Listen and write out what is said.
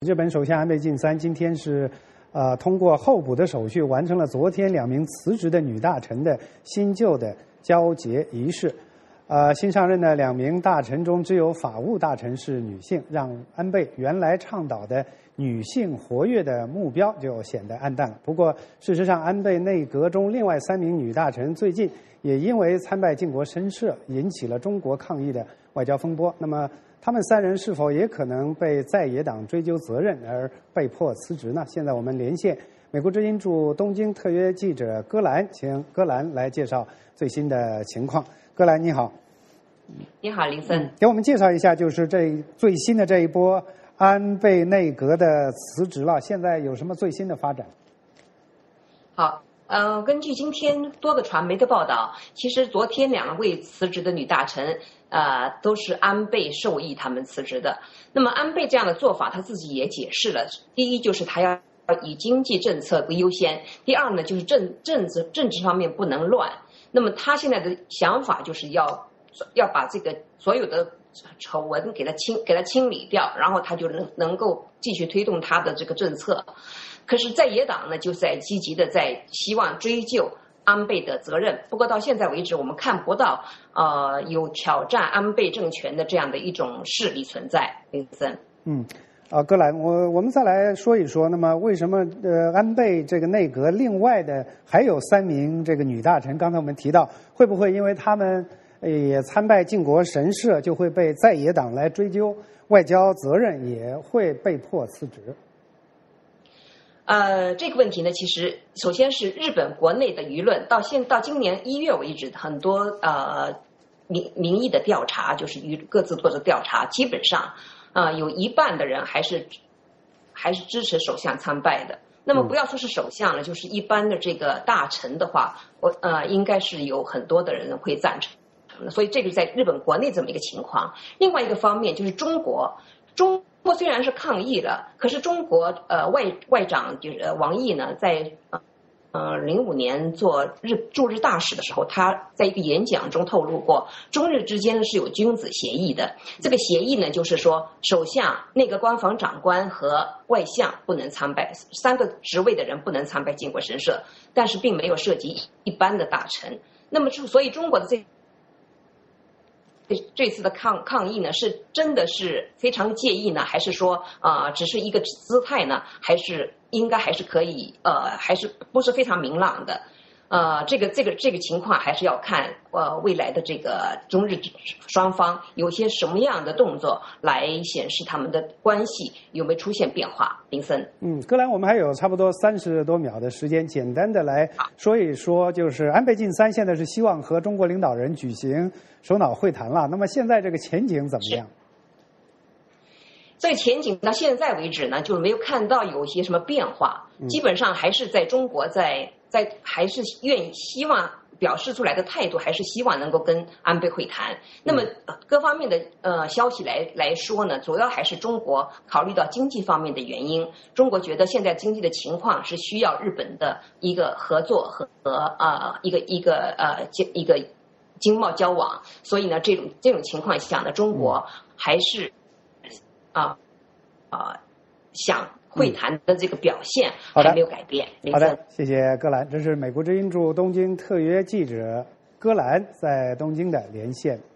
日本首相安倍晋三今天是，通过候补的手续完成了昨天2名辞职的女大臣的新旧的交接仪式。新上任的2名大臣中，只有法务大臣是女性，让安倍原来倡导的女性活跃的目标就显得黯淡了。不过，事实上，安倍内阁中另外3名女大臣最近也因为参拜靖国神社，引起了中国抗议的外交风波。那么，他们3人是否也可能被在野党追究责任而被迫辞职呢？现在我们连线美国之音驻东京特约记者戈兰，请戈兰来介绍最新的情况。戈兰，你好。 你好，林森。 给我们介绍一下，就是最新的这一波安倍内阁的辞职了，现在有什么最新的发展？ 好。根据今天多个传媒的报道，其实昨天2位辞职的女大臣，都是安倍授意他们辞职的。那么安倍这样的做法，他自己也解释了。第一就是他要以经济政策为优先，第二呢就是政治方面不能乱。那么他现在的想法就是要把这个所有的丑闻给他清理掉，然后他就能够继续推动他的这个政策。可是在野党呢，就在积极的在希望追究安倍的责任。不过到现在为止，我们看不到有挑战安倍政权的这样的一种势力存在。林森。 戈兰，我们再来说一说，那么为什么安倍这个内阁另外的还有3名这个女大臣？刚才我们提到，会不会因为他们也参拜靖国神社，就会被在野党来追究外交责任，也会被迫辞职？ 这个问题呢，其实首先是日本国内的舆论，到今年1月为止，很多民意的调查，就是各自做的调查，基本上有一半的人还是支持首相参拜的。那么不要说是首相了，就是一般的这个大臣的话，应该是有很多的人会赞成。所以这个在日本国内这么一个情况。另外一个方面就是中国虽然是抗议了，可是中国外长就是王毅呢，在05年做驻日大使的时候，他在一个演讲中透露过，中日之间是有君子协议的。这个协议呢，就是说首相、内阁官房长官和外相不能参拜，3个职位的人不能参拜靖国神社，但是并没有涉及一般的大臣。那么所以中国的这次的抗议呢，是真的是非常介意呢，还是说只是一个姿态呢？还是应该还是可以还是不是非常明朗的？这个情况还是要看未来的这个中日双方有些什么样的动作来显示他们的关系有没有出现变化。林森。 戈兰，我们还有差不多30多秒的时间，简单的来说一说，就是安倍晋三现在是希望和中国领导人举行首脑会谈了，那么现在这个前景怎么样？ 这个前景到现在为止呢，就没有看到有一些什么变化，基本上还是在中国还是希望表示出来的态度，还是希望能够跟安倍会谈。那么各方面的消息来说呢，主要还是中国考虑到经济方面的原因，中国觉得现在经济的情况是需要日本的一个合作和一个经贸交往，所以呢这种情况下呢，中国还是想会谈的这个表现还没有改变。 好的，谢谢戈兰，这是美国之音驻东京特约记者戈兰在东京的连线。